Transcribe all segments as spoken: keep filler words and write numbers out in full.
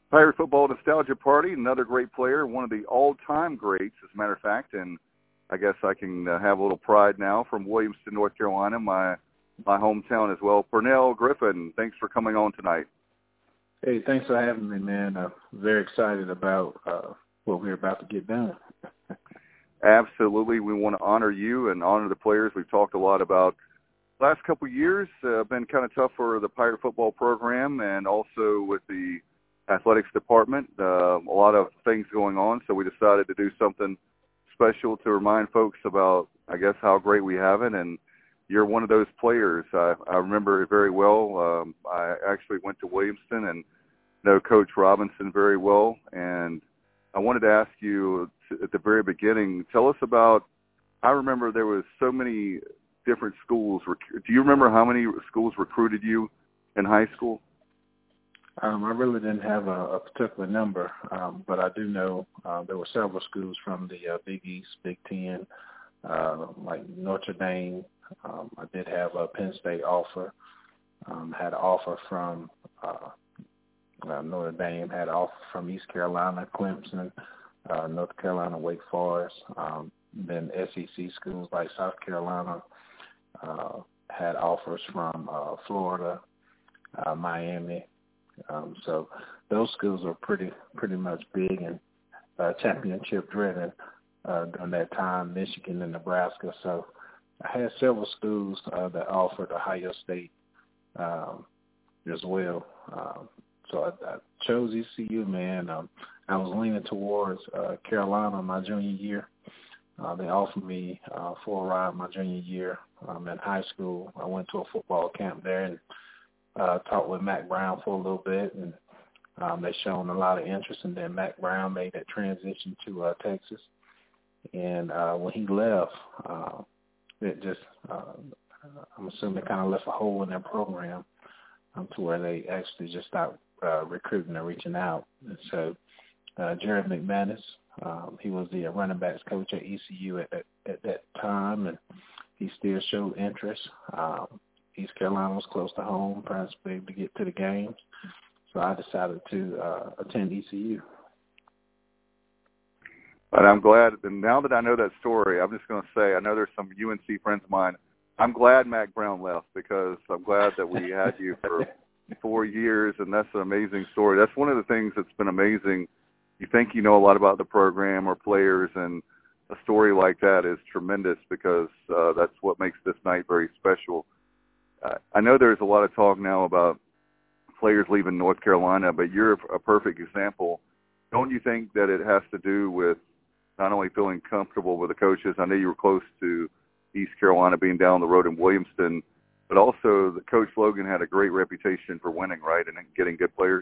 Pirate Football Nostalgia Party, another great player, one of the all-time greats, as a matter of fact, and I guess I can uh, have a little pride now from Williamston, North Carolina, my my hometown as well. Pernell Griffin, thanks for coming on tonight. Hey, thanks for having me, man. I'm very excited about uh, what we're about to get done. Absolutely. We want to honor you and honor the players. We've talked a lot about the last couple of years. Uh, been kind of tough for the Pirate football program and also with the athletics department. Uh, a lot of things going on, so we decided to do something special to remind folks about, I guess, how great we have it. And you're one of those players. I, I remember it very well. Um, I actually went to Williamston and know Coach Robinson very well. And I wanted to ask you at the very beginning, tell us about, I remember there was so many different schools. Do you remember how many schools recruited you in high school? Um, I really didn't have a, a particular number, um, but I do know uh, there were several schools from the uh, Big East, Big Ten, uh, like Notre Dame. Um, I did have a Penn State offer. Um, had an offer from uh, uh, Notre Dame. Had an offer from East Carolina, Clemson, uh, North Carolina, Wake Forest. Um, then S E C schools like South Carolina uh, had offers from uh, Florida, uh, Miami. Um, so those schools are pretty pretty much big and uh, championship driven uh, during that time, Michigan and Nebraska. So I had several schools uh, that offered Ohio State um, as well. Um, so I, I chose E C U, man. Um, I was leaning towards uh, Carolina my junior year. Uh, they offered me uh, for a ride my junior year um, in high school. I went to a football camp there and Uh, talked with Mack Brown for a little bit, and um, they shown a lot of interest. And then Mack Brown made that transition to uh, Texas. And uh, when he left, uh, it just, uh, I'm assuming, kind of left a hole in their program um, to where they actually just stopped uh, recruiting and reaching out. And so uh, Jared McManus, um, he was the running backs coach at E C U at that, at that time, and he still showed interest. Um, East Carolina was close to home, perhaps be able to get to the games. So I decided to uh, attend E C U. And I'm glad, and now that I know that story, I'm just going to say, I know there's some U N C friends of mine. I'm glad Mack Brown left because I'm glad that we had you for four years, and that's an amazing story. That's one of the things that's been amazing. You think you know a lot about the program or players, and a story like that is tremendous because uh, that's what makes this night very special. Uh, I know there's a lot of talk now about players leaving North Carolina, but you're a perfect example. Don't you think that it has to do with not only feeling comfortable with the coaches? I know you were close to East Carolina being down the road in Williamston, but also the Coach Logan had a great reputation for winning, right, and getting good players.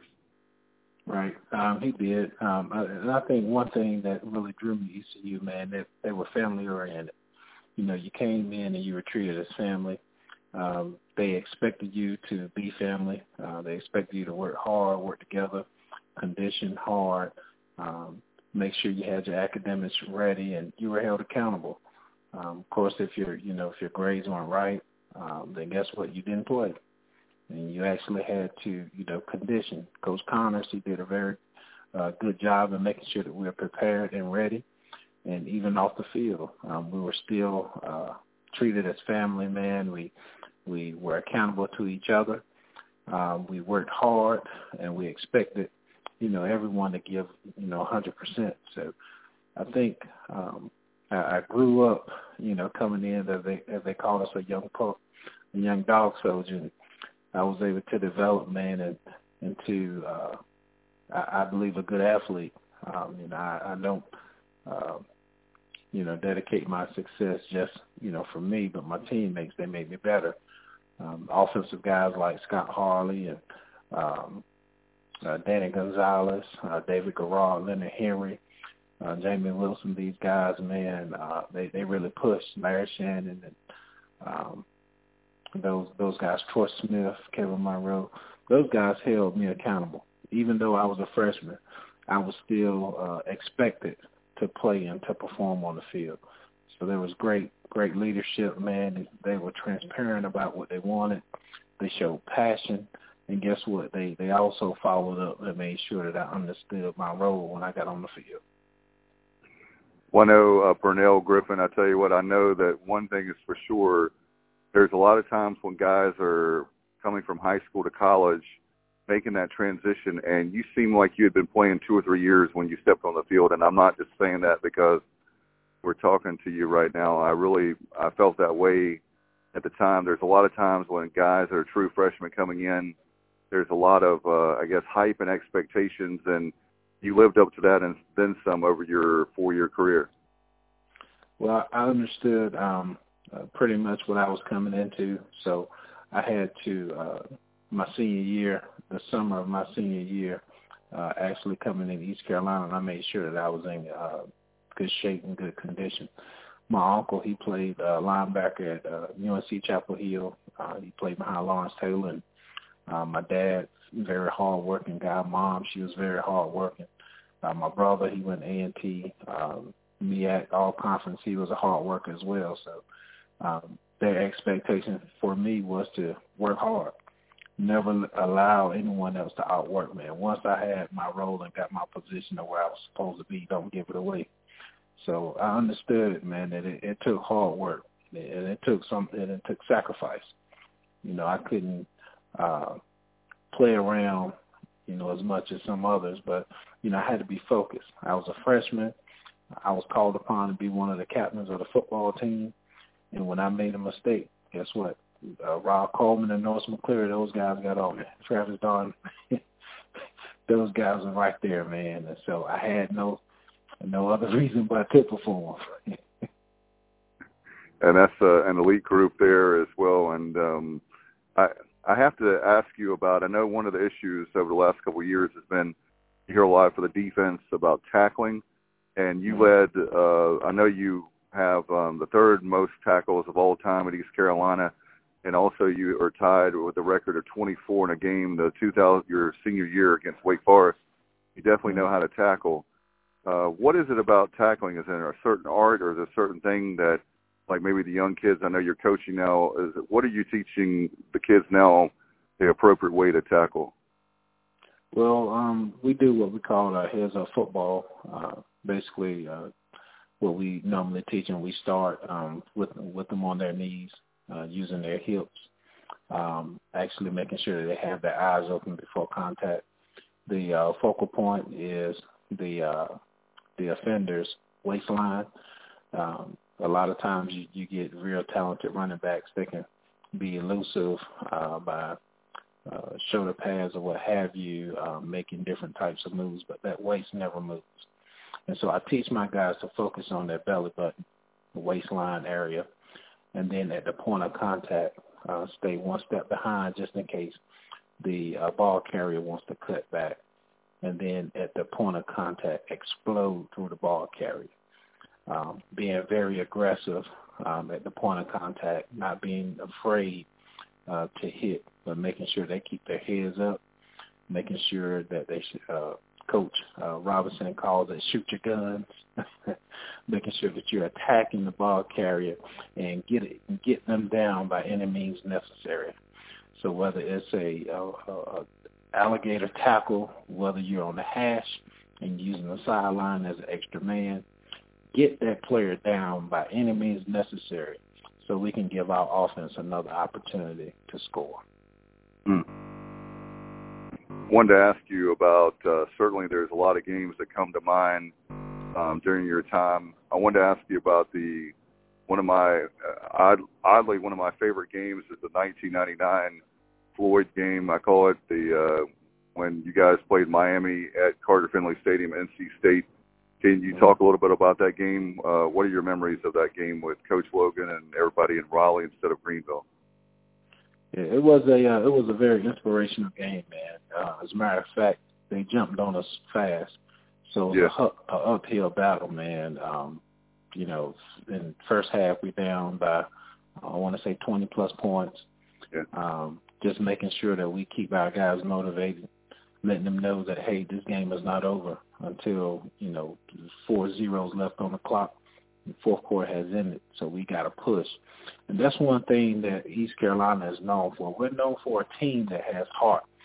Right. Um, he did. Um, and I think one thing that really drew me to E C U, man, that they were family-oriented. You know, you came in and you were treated as family. Um, they expected you to be family. Uh, they expected you to work hard, work together, condition hard, um, make sure you had your academics ready, and you were held accountable. Um, of course, if your you know if your grades weren't right, um, then guess what? You didn't play, and you actually had to you know condition. Coach Connors, he did a very uh, good job in making sure that we were prepared and ready, and even off the field, um, we were still uh, treated as family. Man, we we were accountable to each other. Um, we worked hard, and we expected you know everyone to give you know one hundred percent. So I think. Um, I grew up, you know, coming in as they as they call us a young pup, a young dog soldier. And I was able to develop, man, and into uh, I, I believe a good athlete. Um, you know, I, I don't, uh, you know, dedicate my success just you know for me, but my teammates. They made me better. Um, offensive guys like Scott Harley and um, uh, Danny Gonzalez, uh, David Garrard, Leonard Henry. Uh, Jamie Wilson, these guys, man, uh, they they really pushed. Larry Shannon and um, those those guys, Troy Smith, Kevin Monroe, those guys held me accountable. Even though I was a freshman, I was still uh, expected to play and to perform on the field. So there was great great leadership, man. They were transparent about what they wanted. They showed passion. And guess what? They they also followed up and made sure that I understood my role when I got on the field. Well, I know, uh, Burnell Griffin, I tell you what, I know that one thing is for sure, there's a lot of times when guys are coming from high school to college, making that transition, and you seem like you had been playing two or three years when you stepped on the field, and I'm not just saying that because we're talking to you right now. I really, I felt that way at the time. There's a lot of times when guys are true freshmen coming in, there's a lot of, uh, I guess, hype and expectations, and you lived up to that and then some over your four-year career. Well, I understood um, uh, pretty much what I was coming into, so I had to, uh, my senior year, the summer of my senior year, uh, actually coming in East Carolina, and I made sure that I was in uh, good shape and good condition. My uncle, he played uh, linebacker at uh, U N C Chapel Hill. Uh, he played behind Lawrence Taylor, and uh, my dad, very hard-working guy. Mom, she was very hard-working. Uh, my brother, he went A and T. Um, me at all-conference, he was a hard worker as well. So um, their expectation for me was to work hard, never allow anyone else to outwork me. And once I had my role and got my position of where I was supposed to be, don't give it away. So I understood, man, that it, it took hard work, and it took some, and it took sacrifice. You know, I couldn't uh, play around, you know, as much as some others, but, you know, I had to be focused. I was a freshman. I was called upon to be one of the captains of the football team, and when I made a mistake, guess what? Uh, Rob Coleman and Norris McCleary, those guys got on me. Travis Darn, those guys were right there, man. And so I had no no other reason but to perform. And that's uh, an elite group there as well. And um, I I have to ask you about, I know one of the issues over the last couple of years has been, you hear a lot for the defense about tackling, and you led, uh, I know you have um, the third most tackles of all time at East Carolina, and also you are tied with a record of twenty-four in a game the two thousand your senior year against Wake Forest. You definitely know how to tackle. Uh, what is it about tackling? Is there a certain art, or is there a certain thing that, like maybe the young kids, I know you're coaching now, is it, what are you teaching the kids now the appropriate way to tackle? Well, um, we do what we call uh, heads up football. Uh, basically, uh, what we normally teach them, we start um, with with them on their knees, uh, using their hips, um, actually making sure that they have their eyes open before contact. The uh, focal point is the uh, the offender's waistline. Um, a lot of times you, you get real talented running backs that can be elusive uh, by uh, shoulder pads or what have you, uh, making different types of moves, but that waist never moves. And so I teach my guys to focus on their belly button, the waistline area, and then at the point of contact, uh, stay one step behind just in case the uh, ball carrier wants to cut back. And then at the point of contact, explode through the ball carrier. Um, being very aggressive um, at the point of contact, not being afraid uh, to hit, but making sure they keep their heads up, making sure that they should, uh, Coach uh, Robinson calls it shoot your guns, making sure that you're attacking the ball carrier and get it, get them down by any means necessary. So whether it's a, a, a alligator tackle, whether you're on the hash and using the sideline as an extra man, get that player down by any means necessary so we can give our offense another opportunity to score. Mm. Wanted to ask you about, uh, certainly there's a lot of games that come to mind um, during your time. I wanted to ask you about the one of my, uh, odd, oddly, one of my favorite games is the nineteen ninety-nine Floyd game. I call it the, uh, when you guys played Miami at Carter Finley Stadium, N C State. Can you talk a little bit about that game? Uh, what are your memories of that game with Coach Logan and everybody in Raleigh instead of Greenville? Yeah, it was a uh, it was a very inspirational game, man. Uh, as a matter of fact, they jumped on us fast, so it was yeah. a, a uphill battle, man. Um, you know, in the first half we down by I want to say twenty plus points. Yeah. Um, just making sure that we keep our guys motivated, letting them know that hey, this game is not over until you know four zeros left on the clock. The fourth quarter has ended, so we got to push. And that's one thing that East Carolina is known for. We're known for a team that has heart.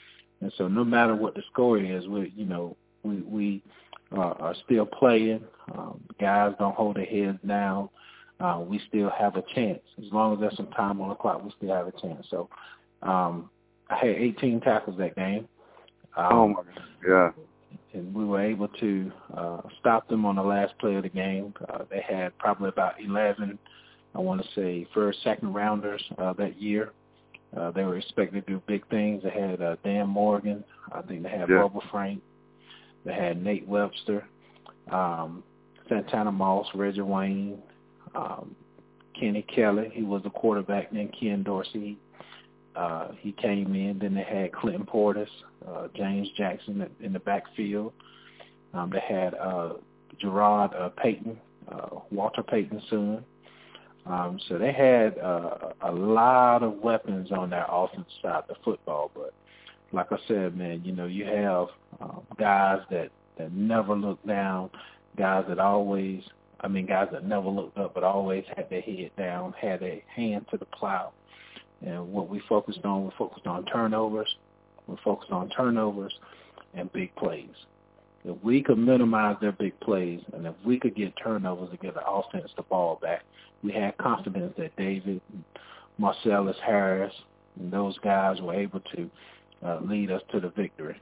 And so no matter what the score is, we, you know, we, we uh, are still playing. Um, guys don't hold their heads down. Uh, we still have a chance. As long as there's some time on the clock, we still have a chance. So um, I had eighteen tackles that game. Um, oh, my God. Yeah. And we were able to uh, stop them on the last play of the game. Uh, they had probably about eleven, I want to say, first, second rounders uh, that year. Uh, they were expected to do big things. They had uh, Dan Morgan. I think they had yeah. Bubba Frank. They had Nate Webster, um, Santana Moss, Reggie Wayne, um, Kenny Kelly. He was the quarterback. Then Ken Dorsey. Uh, he came in. Then they had Clinton Portis, uh, James Jackson in the backfield. Um, they had uh, Gerard uh, Payton, uh, Walter Payton's son. Um, so they had uh, a lot of weapons on their offensive side of the football. But like I said, man, you know, you have um, guys that, that never look down, guys that always, I mean, guys that never looked up but always had their head down, had their hand to the plow. And what we focused on, we focused on turnovers. We focused on turnovers and big plays. If we could minimize their big plays and if we could get turnovers to get the offense the ball back, we had confidence that David, Marcellus Harris, and those guys were able to uh, lead us to the victory.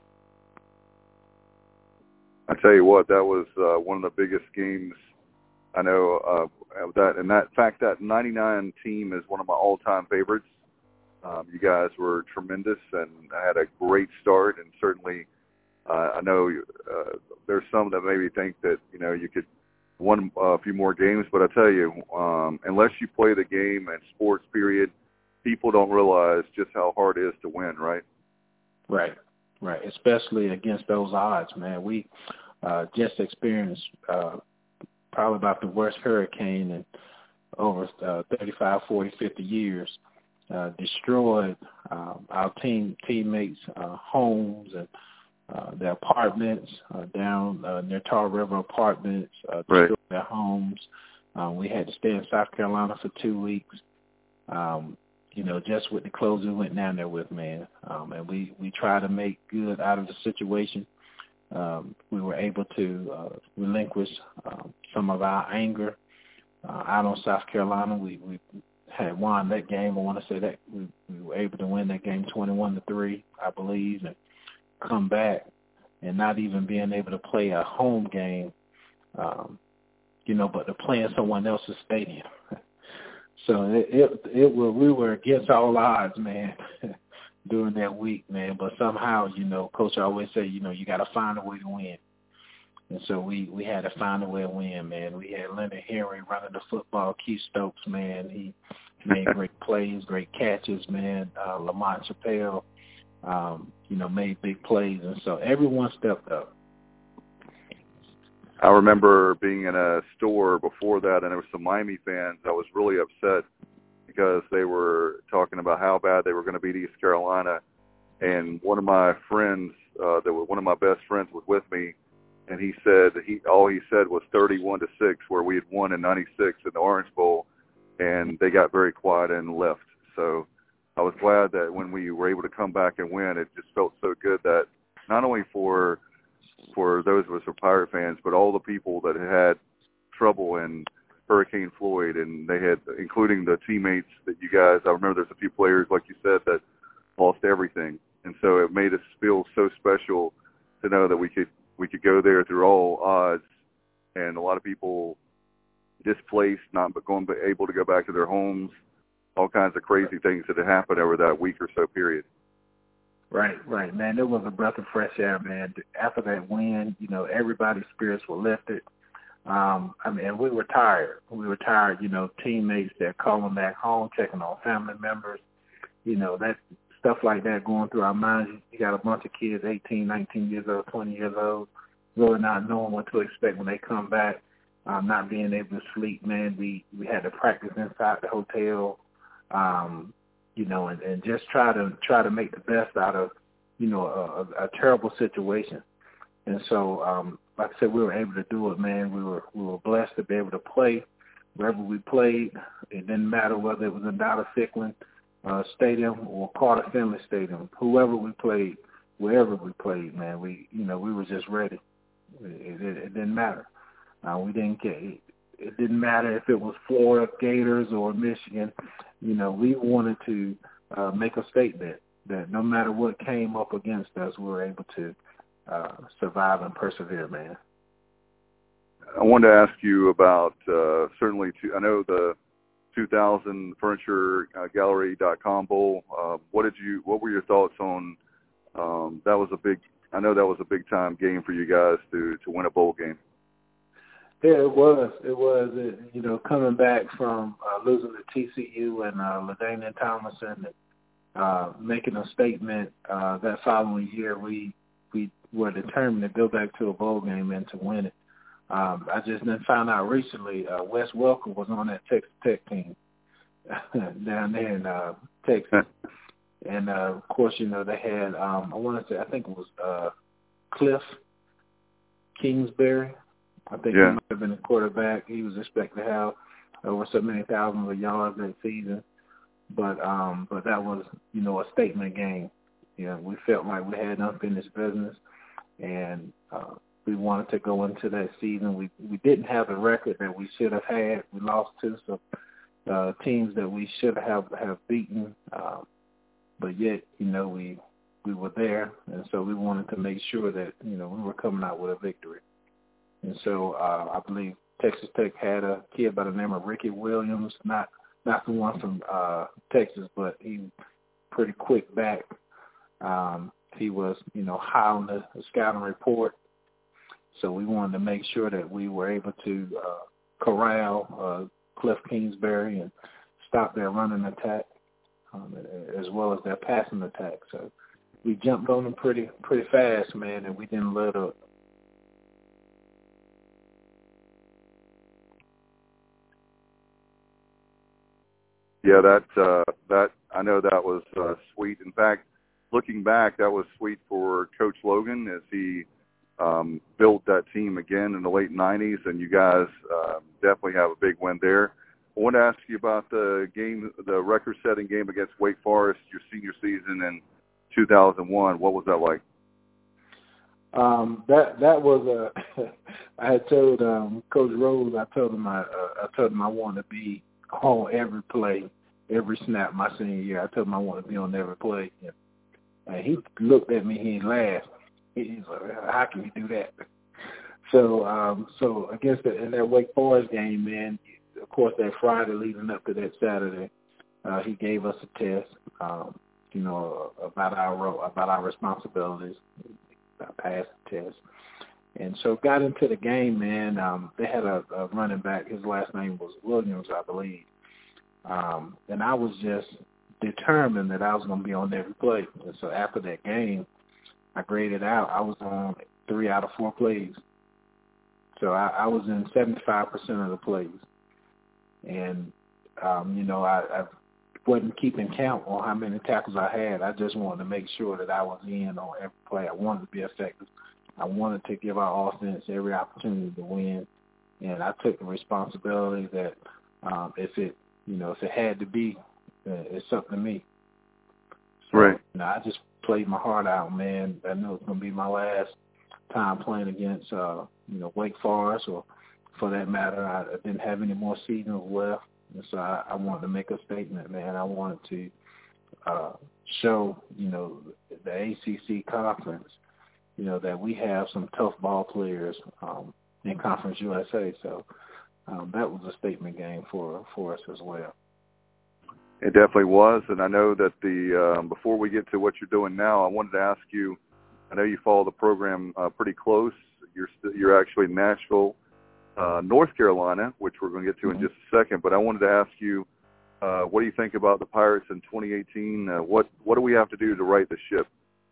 I tell you what, that was uh, one of the biggest games I know uh, of that. And that in fact, that ninety-nine team is one of my all-time favorites. Um, you guys were tremendous and had a great start, and certainly uh, I know uh, there's some that maybe think that, you know, you could win uh, a few more games, but I tell you, um, unless you play the game and sports period, people don't realize just how hard it is to win, right? Right, right, especially against those odds, man. We uh, just experienced uh, probably about the worst hurricane in over uh, thirty-five, forty, fifty years. Uh, destroyed um, our team teammates' uh, homes and uh, their apartments uh, down uh, near Tar River Apartments. Uh, destroyed right. their homes. Um, we had to stay in South Carolina for two weeks. Um, you know, just with the clothes we went down there with, man. Um, and we we tried to make good out of the situation. Um, we were able to uh, relinquish uh, some of our anger uh, out on South Carolina. We we had won that game. I want to say that we, we were able to win that game twenty-one to three, I believe, and come back and not even being able to play a home game, um, you know, but to play in someone else's stadium. So it, it, it was, we were against all odds, man, during that week, man. But somehow, you know, Coach always say, you know, you got to find a way to win. And so we, we had to find a way to win, man. We had Leonard Henry running the football. Keith Stokes, man, he made great plays, great catches, man. Uh, Lamont Chappelle, um, you know, made big plays. And so everyone stepped up. I remember being in a store before that, and there were some Miami fans. I was really upset because they were talking about how bad they were going to beat East Carolina. And one of my friends, uh, that was one of my best friends, was with me. And he said he all he said was thirty-one to six, where we had won in ninety-six in the Orange Bowl, and they got very quiet and left. So I was glad that when we were able to come back and win, it just felt so good that not only for for those of us who are Pirate fans, but all the people that had had trouble in Hurricane Floyd, and they had, including the teammates that you guys, I remember there's a few players, like you said, that lost everything. And so it made us feel so special to know that we could we could go there through all odds, and a lot of people displaced, not going able to go back to their homes, all kinds of crazy things that had happened over that week or so period. Right, right, man. It was a breath of fresh air, man. After that win, you know, everybody's spirits were lifted. Um, I mean, we were tired. We were tired, you know, teammates that calling back home, checking on family members, you know, that stuff like that going through our minds. You got a bunch of kids, eighteen, nineteen years old, twenty years old, really not knowing what to expect when they come back, um, not being able to sleep, man. We, we had to practice inside the hotel, um, you know, and, and just try to try to make the best out of, you know, a, a, a terrible situation. And so, um, like I said, we were able to do it, man. We were we were blessed to be able to play wherever we played. It didn't matter whether it was in Dallas Ficklin uh, Stadium or Carter Finley Stadium. Whoever we played, wherever we played, man, we you know we were just ready. It, it, it didn't matter. Uh, we didn't get. It, it didn't matter if it was Florida Gators or Michigan. You know, we wanted to uh, make a statement that no matter what came up against us, we were able to uh, survive and persevere, man. I wanted to ask you about uh, certainly. To, I know the two thousand Furniture Gallery dot com Bowl. Uh, what did you? What were your thoughts on? Um, that was a big. I know that was a big time game for you guys to to win a bowl game. Yeah, it was. It was. It, you know, coming back from uh, losing to T C U and uh, LaDainian Tomlinson, and uh, making a statement uh, that following year, we we were determined to go back to a bowl game and to win it. Um, I just then found out recently uh, Wes Welker was on that Texas Tech team down there in uh, Texas. And, uh, of course, you know, they had, um, I want to say, I think it was uh, Cliff Kingsbury. I think yeah. he might have been the quarterback. He was expected to have over so many thousands of yards that season. But um, but that was, you know, a statement game. You know, we felt like we had unfinished business, and uh, we wanted to go into that season. We we didn't have the record that we should have had. We lost to some uh, teams that we should have have beaten. Um, But yet, you know, we we were there, and so we wanted to make sure that, you know, we were coming out with a victory. And so uh, I believe Texas Tech had a kid by the name of Ricky Williams, not not the one from uh, Texas, but he pretty quick back. Um, he was, you know, high on the, the scouting report. So we wanted to make sure that we were able to uh, corral uh, Cliff Kingsbury and stop their running attack. Um, as well as their passing attack. So we jumped on them pretty pretty fast, man, and we didn't let up. Yeah, that uh, that I know that was uh, sweet. In fact, looking back, that was sweet for Coach Logan as he um, built that team again in the late nineties, and you guys uh, definitely have a big win there. I want to ask you about the game, the record-setting game against Wake Forest, your senior season in two thousand one. What was that like? Um, that that was a. I had told um, Coach Rose. I told him I, uh, I told him I wanted to be on every play, every snap my senior year. I told him I wanted to be on every play. And he looked at me. He laughed. He's like, "How can you do that?" So, um, so against the, in that Wake Forest game, man. Of course, that Friday leading up to that Saturday, uh, he gave us a test, um, you know, about our about our responsibilities. I passed the test, and so got into the game. Man, um, they had a, a running back. His last name was Williams, I believe, um, and I was just determined that I was going to be on every play. And so after that game, I graded out. I was on three out of four plays, so I, I was in seventy-five percent of the plays. And, um, you know, I, I wasn't keeping count on how many tackles I had. I just wanted to make sure that I was in on every play. I wanted to be effective. I wanted to give our offense every opportunity to win. And I took the responsibility that um, if it, you know, if it had to be, uh, it's up to me. So, right. You know, I just played my heart out, man. I knew it was going to be my last time playing against, uh, you know, Wake Forest or, for that matter, I, I didn't have any more seasons left, and so I, I wanted to make a statement, man. I wanted to uh, show, you know, the A C C conference, you know, that we have some tough ball players um, in Conference U S A. So um, that was a statement game for for us as well. It definitely was, and I know that the um, before we get to what you're doing now, I wanted to ask you. I know you follow the program uh, pretty close. You're st- you're actually in Nashville. Uh, North Carolina, which we're going to get to mm-hmm. in just a second, but I wanted to ask you, uh, what do you think about the Pirates in twenty eighteen? Uh, what what do we have to do to right the ship?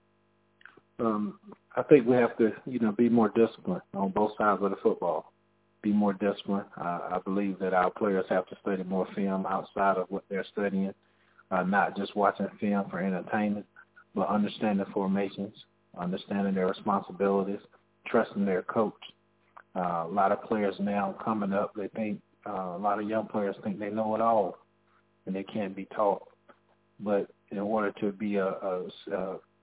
Um, I think we have to, you know, be more disciplined on both sides of the football. Be more disciplined. Uh, I believe that our players have to study more film outside of what they're studying, uh, not just watching film for entertainment, but understanding formations, understanding their responsibilities, trusting their coach. Uh, a lot of players now coming up, they think, uh, a lot of young players think they know it all, and they can't be taught. But in order to be a, a, a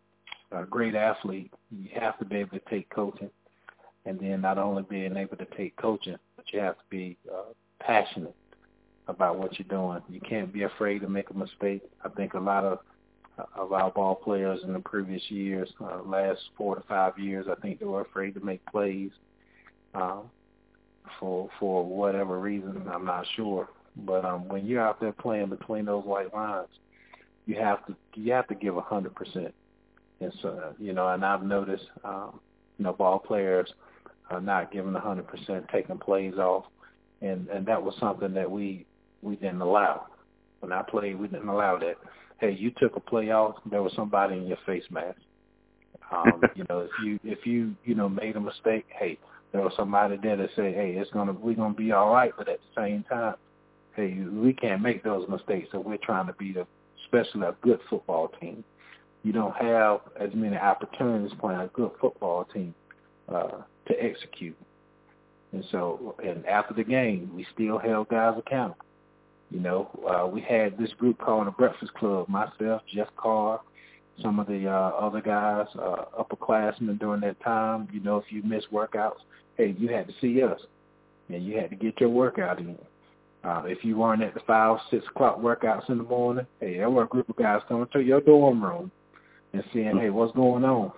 a great athlete, you have to be able to take coaching, and then not only being able to take coaching, but you have to be uh, passionate about what you're doing. You can't be afraid to make a mistake. I think a lot of of our ball players in the previous years, uh, last four to five years, I think they were afraid to make plays um, for for whatever reason. I'm not sure, but um, when you're out there playing between those white lines, you have to you have to give a hundred percent. And so, you know, and I've noticed, um, you know, ball players are not giving a hundred percent, taking plays off, and and that was something that we we didn't allow. When I played, we didn't allow that. Hey, you took a play off, there was somebody in your face mask. Um, you know, if you if you you know made a mistake, hey, there was somebody there that said, hey, it's gonna we're gonna be all right, but at the same time, hey, we can't make those mistakes. So we're trying to be the, especially a good football team. You don't have as many opportunities playing a good football team uh, to execute. And so, and after the game, we still held guys accountable. You know, uh, we had this group called the Breakfast Club, myself, Jeff Carr, some of the uh, other guys, uh, upperclassmen during that time. You know, if you missed workouts, hey, you had to see us, and you had to get your workout in. Uh, if you weren't at the five, six o'clock workouts in the morning, hey, there were a group of guys coming to your dorm room and saying, hey, what's going on?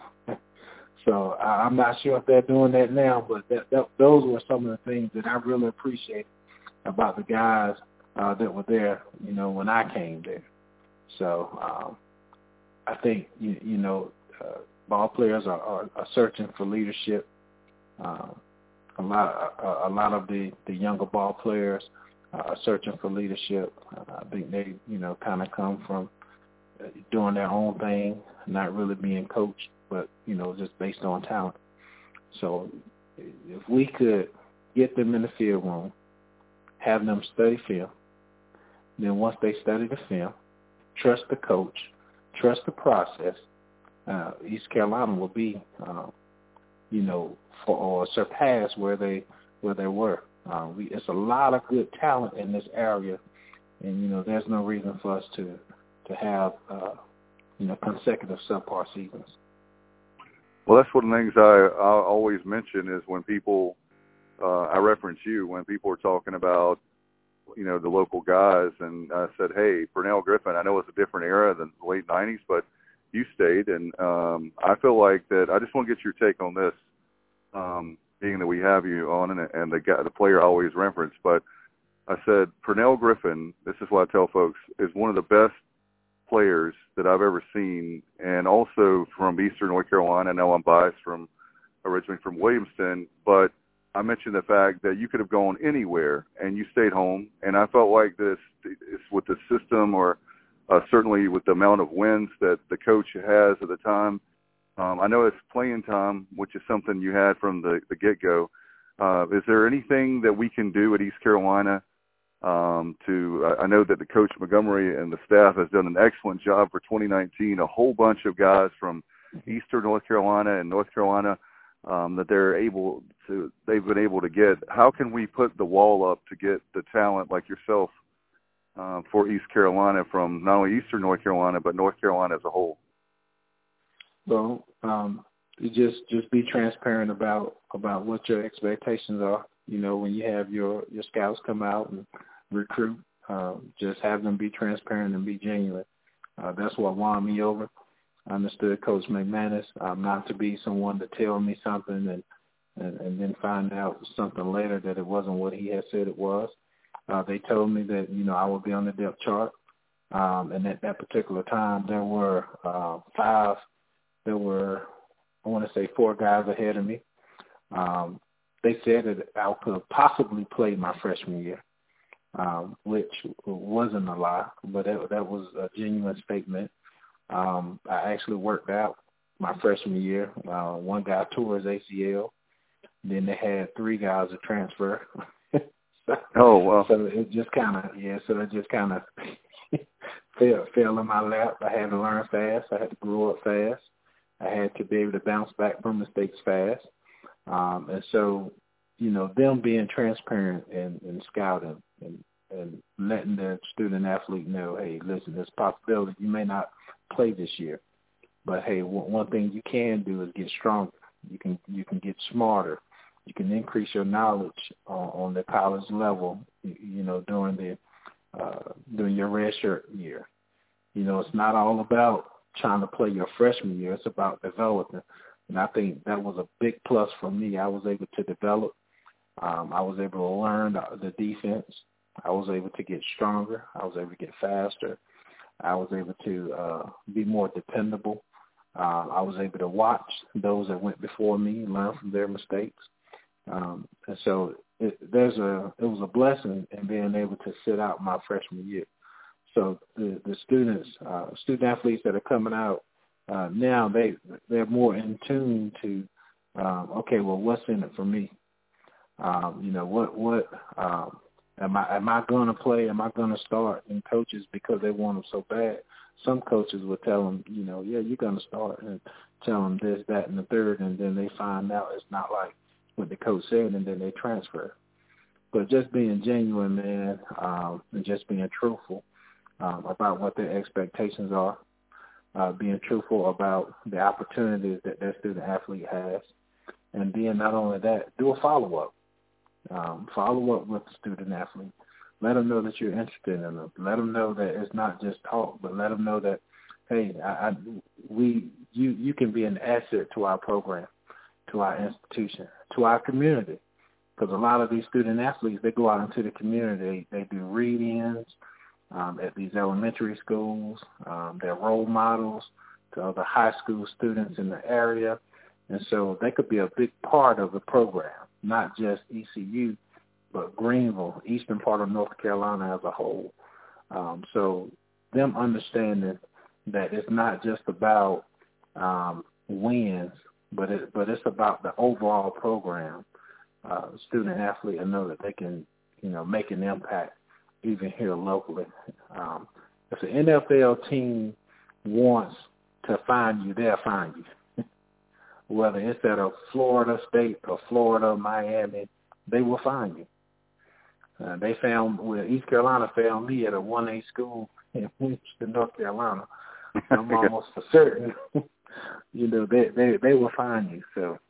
So uh, I'm not sure if they're doing that now, but that, that, those were some of the things that I really appreciate about the guys Uh, that were there, you know, when I came there. So um, I think, you, you know, uh, ball players are, are, are searching for leadership. Uh, a lot, uh, a lot of the, the younger ball players uh, are searching for leadership. Uh, I think they, you know, kind of come from uh, doing their own thing, not really being coached, but, you know, just based on talent. So if we could get them in the field room, have them study film, then once they study the film, trust the coach, trust the process, uh, East Carolina will be, uh, you know, for, or surpass where they where they were. Uh, we, it's a lot of good talent in this area, and you know, there's no reason for us to to have, uh, you know, consecutive subpar seasons. Well, that's one of the things I, I always mention is when people, uh, I reference you when people are talking about, you know, the local guys, and I said, hey, Pernell Griffin, I know it's a different era than the late nineties, but you stayed, and um, I feel like that I just want to get your take on this, um, being that we have you on, and, and the guy, the player I always reference, but I said, Pernell Griffin, this is what I tell folks, is one of the best players that I've ever seen, and also from Eastern North Carolina. I know I'm biased from originally from Williamston, but I mentioned the fact that you could have gone anywhere and you stayed home, and I felt like this is with the system, or uh, certainly with the amount of wins that the coach has at the time. Um, I know it's playing time, which is something you had from the, the get-go. Uh, is there anything that we can do at East Carolina um, to – I know that the coach Montgomery and the staff has done an excellent job for twenty nineteen, a whole bunch of guys from Eastern North Carolina and North Carolina um, that they're able to – they've been able to get. How can we put the wall up to get the talent like yourself uh, for East Carolina from not only Eastern North Carolina but North Carolina as a whole? Well, um, you just just be transparent about about what your expectations are. You know, when you have your, your scouts come out and recruit, uh, just have them be transparent and be genuine. Uh, that's what won me over. I understood Coach McManus um, not to be someone to tell me something and, and, and then find out something later that it wasn't what he had said it was. Uh, they told me that, you know, I would be on the depth chart. Um, and at that particular time, there were uh, five, there were, I want to say four guys ahead of me. Um, they said that I could possibly play my freshman year, um, which wasn't a lie, but that, that was a genuine statement. Um, I actually worked out my freshman year. Uh, one guy tore his A C L. Then they had three guys to transfer. so, oh, wow. So it just kind of, yeah, so it just kind of fell, fell in my lap. I had to learn fast. I had to grow up fast. I had to be able to bounce back from mistakes fast. Um, and so, you know, them being transparent and, and scouting and, and letting the student athlete know, hey, listen, there's a possibility you may not play this year, But hey, one, one thing you can do is get stronger. You can you can get smarter. You can increase your knowledge on, on the college level. You, you know, during the uh, during your redshirt year. You know, it's not all about trying to play your freshman year. It's about developing. And I think that was a big plus for me. I was able to develop. Um, I was able to learn the, the defense. I was able to get stronger. I was able to get faster. I was able to uh, be more dependable. Uh, I was able to watch those that went before me, learn from their mistakes. Um, and so it, there's a it was a blessing in being able to sit out my freshman year. So the, the students, uh, student athletes that are coming out uh, now, they they're more in tune to um, okay, well, what's in it for me? Um, you know, what what um, am I am I going to play? Am I going to start? And coaches, because they want them so bad, some coaches will tell them, you know, yeah, you're going to start, and tell them this, that, and the third, and then they find out it's not like what the coach said, and then they transfer. But just being genuine, man, um, and just being truthful um, about what their expectations are, uh, being truthful about the opportunities that their student athlete has, and then not only that, do a follow-up. Um, follow up with the student athlete. Let them know that you're interested in them. Let them know that it's not just talk, but let them know that, hey, I, I, we, you, you can be an asset to our program, to our institution, to our community. Because a lot of these student athletes, they go out into the community. They, they do read-ins um, at these elementary schools. Um, they're role models to other high school students in the area. And so they could be a big part of the program, not just E C U, but Greenville, eastern part of North Carolina as a whole. Um, so them understanding that it's not just about um, wins, but it, but it's about the overall program. Uh, student athlete and know that they can, you know, make an impact even here locally. Um, if the N F L team wants to find you, they'll find you. Whether it's at a Florida State or Florida, Miami, they will find you. Uh, they found, well, East Carolina found me at a one A school in Winston, North Carolina. I'm almost for certain, you know, they, they they will find you. So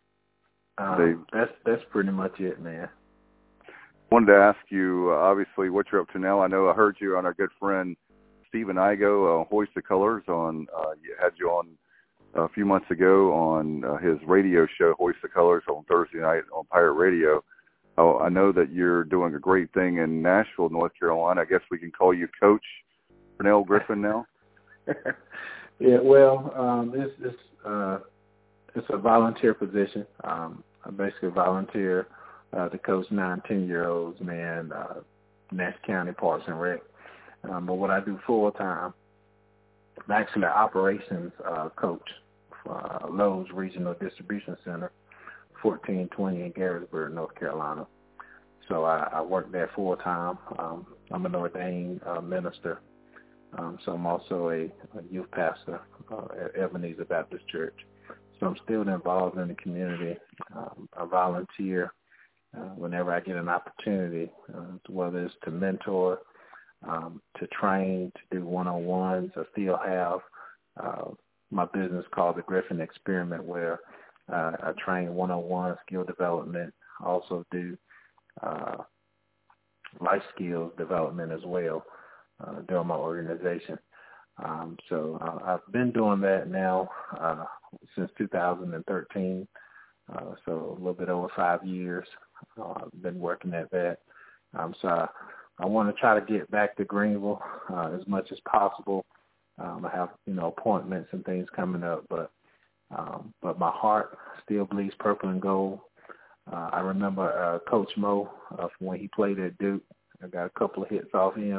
um, they, that's that's pretty much it, man. Wanted to ask you, uh, obviously, what you're up to now. I know I heard you on our good friend Stephen Igo, uh, Hoist the Colors, on. Uh, you had you on a few months ago on uh, his radio show, Hoist the Colors, on Thursday night on Pirate Radio. Oh, I know that you're doing a great thing in Nashville, North Carolina. I guess we can call you Coach Pernell Griffin now. Yeah, well, um, it's it's, uh, it's a volunteer position. Um, I basically volunteer uh, to coach nine, ten-year-olds, man, uh, Nash County Parks and Rec. Um, but what I do full-time, I'm actually an operations uh, coach for uh, Lowe's Regional Distribution Center, fourteen twenty in Garrisburg, North Carolina. So I, I work there full-time. Um, I'm an ordained uh, minister. Um, so I'm also a, a youth pastor uh, at Ebenezer Baptist Church. So I'm still involved in the community. Um, I volunteer uh, whenever I get an opportunity, uh, whether it's to mentor, um, to train, to do one-on-ones. I still have uh, my business called the Griffin Experiment, where uh, I train one-on-one skill development. I also do uh, life skills development as well. Uh, during my organization. Um, so uh, I've been doing that now uh, since two thousand thirteen, uh, so a little bit over five years. Uh, I've been working at that. Um, so I, I want to try to get back to Greenville uh, as much as possible. Um, I have, you know, appointments and things coming up, but um, but my heart still bleeds purple and gold. Uh, I remember uh, Coach Mo uh, from when he played at Duke. I got a couple of hits off him.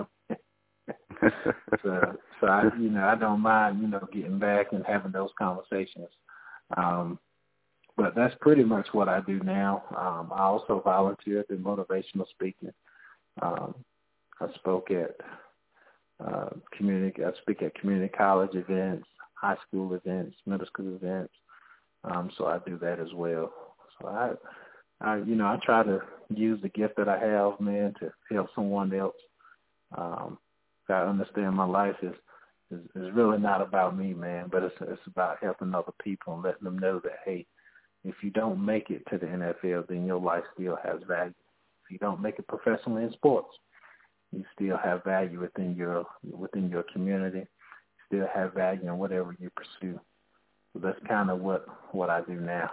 so, so I, you know, I don't mind, you know, getting back and having those conversations. Um, but that's pretty much what I do now. Um, I also volunteer in motivational speaking. Um, I spoke at uh, community. I speak at community college events, high school events, middle school events. Um, so I do that as well. So I, I, you know, I try to use the gift that I have, man, to help someone else. Um, I understand my life is is, is really not about me, man, but it's it's about helping other people and letting them know that, hey, if you don't make it to the N F L, then your life still has value. If you don't make it professionally in sports, you still have value within your within your community. You still have value in whatever you pursue. So that's kind of what, what I do now.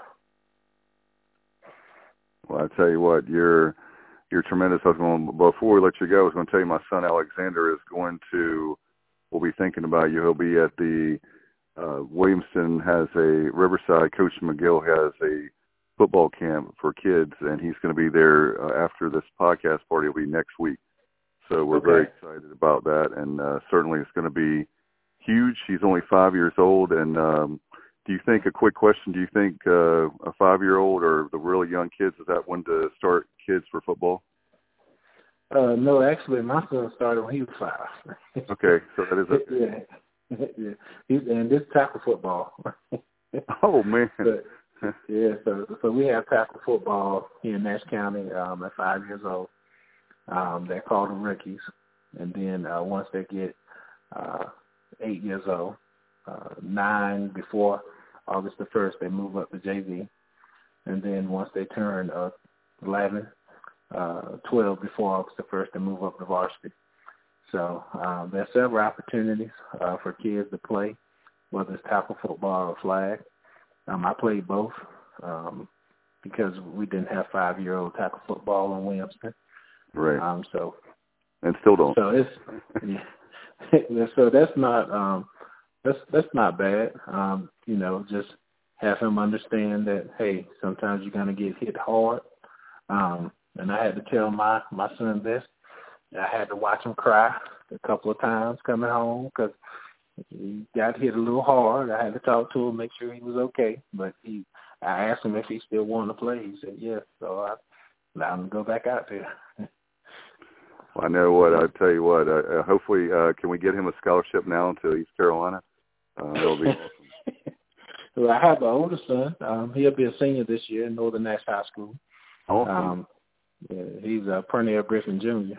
Well, I tell you what, you're you're tremendous. I was going, before we let you go, I was going to tell you my son Alexander is going to, we'll be thinking about you. He'll be at the, uh, Williamston has a, Riverside, Coach McGill has a football camp for kids, and he's going to be there uh, after this podcast party. Will be next week. So we're okay. Very excited about that, and uh, certainly it's going to be huge. He's only five years old, and um, do you think, a quick question, do you think uh, a five-year-old or the really young kids, is that when to start kids for football? Uh, no, actually, my son started when he was five. Okay, so that is a... yeah, yeah. He's, and this tackle football. Oh, man. But, yeah, so so we have tackle football here in Nash County um, at five years old. Um, they're called the rookies. And then uh, once they get uh, eight years old, uh, nine before August the first, they move up to J V. And then once they turn uh, eleven, uh, twelve before August the first, they move up to varsity. So um, there's several opportunities uh, for kids to play, whether it's tackle football or flag. Um, I played both um, because we didn't have five-year-old tackle football in Williamston. Right. Um, so and still don't. So it's yeah. So that's not um, that's that's not bad. Um, you know, just have him understand that, hey, sometimes you're gonna get hit hard. Um, and I had to tell my my son this. I had to watch him cry a couple of times coming home because he got hit a little hard. I had to talk to him, make sure he was okay. But he, I asked him if he still wanted to play. He said yes. So I allowed him to go back out there. Well, I know what. I tell you what. Uh, uh, hopefully, uh, can we get him a scholarship now to East Carolina? Uh, that'll be awesome. Well, I have an older son. Um, he'll be a senior this year in Northern Nash High School. Awesome. Um, yeah, he's a Pernell Griffin Junior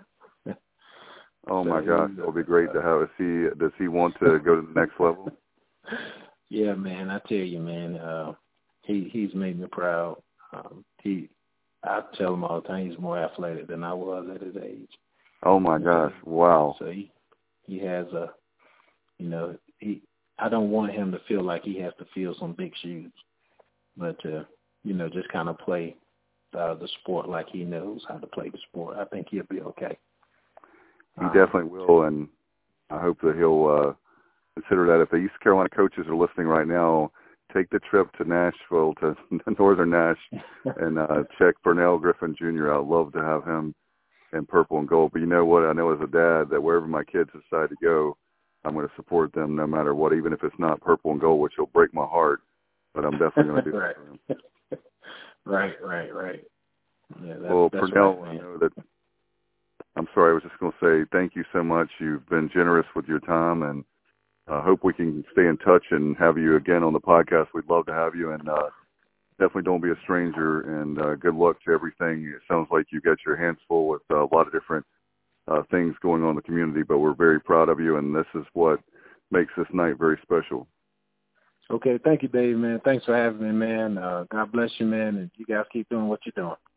Oh so my gosh, it'll be great to have. Is he, does he want to go to the next level? Yeah, man, I tell you, man, uh, he he's made me proud. Um, he, I tell him all the time, he's more athletic than I was at his age. Oh my gosh, wow. So he he has a, you know, he. I don't want him to feel like he has to fill some big shoes, but uh, you know, just kind of play uh, the sport like he knows how to play the sport. I think he'll be okay. He definitely will, and I hope that he'll uh, consider that. If the East Carolina coaches are listening right now, take the trip to Nashville, to Northern Nash, and uh, check Pernell Griffin Junior I'd love to have him in purple and gold. But you know what? I know as a dad that wherever my kids decide to go, I'm going to support them no matter what, even if it's not purple and gold, which will break my heart. But I'm definitely going to do right. that for them. Right, right, right. Yeah, that's, well, that's Pernell, right, I know that. I'm sorry, I was just going to say thank you so much. You've been generous with your time, and I uh, hope we can stay in touch and have you again on the podcast. We'd love to have you, and uh, definitely don't be a stranger, and uh, good luck to everything. It sounds like you got your hands full with uh, a lot of different uh, things going on in the community, but we're very proud of you, and this is what makes this night very special. Okay, thank you, Dave, man. Thanks for having me, man. Uh, God bless you, man, and you guys keep doing what you're doing.